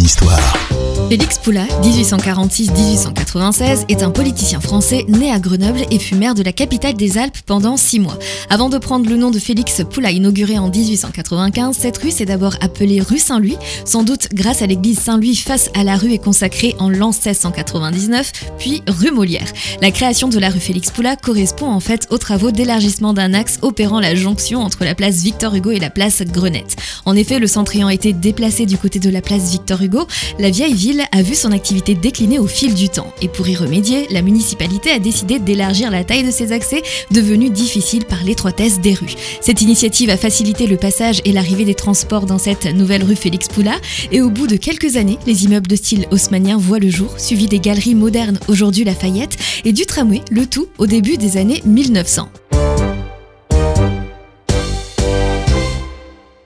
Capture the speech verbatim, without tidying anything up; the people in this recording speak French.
histoire. Félix Poula, dix-huit cent quarante-six à dix-huit cent quatre-vingt-seize, est un politicien français né à Grenoble et fut maire de la capitale des Alpes pendant six mois. Avant de prendre le nom de Félix Poula, inauguré en dix-huit cent quatre-vingt-quinze, cette rue s'est d'abord appelée rue Saint-Louis, sans doute grâce à l'église Saint-Louis face à la rue et consacrée en l'an seize cent quatre-vingt-dix-neuf, puis rue Molière. La création de la rue Félix Poula correspond en fait aux travaux d'élargissement d'un axe opérant la jonction entre la place Victor Hugo et la place Grenette. En effet, le centre ayant été déplacé du côté de la place Victor Hugo, la vieille ville a vu son activité décliner au fil du temps. Et pour y remédier, la municipalité a décidé d'élargir la taille de ses accès, devenus difficiles par l'étroitesse des rues. Cette initiative a facilité le passage et l'arrivée des transports dans cette nouvelle rue Félix Poula, et au bout de quelques années, les immeubles de style haussmannien voient le jour, suivis des galeries modernes, aujourd'hui Lafayette, et du tramway, le tout au début des années mille neuf cents.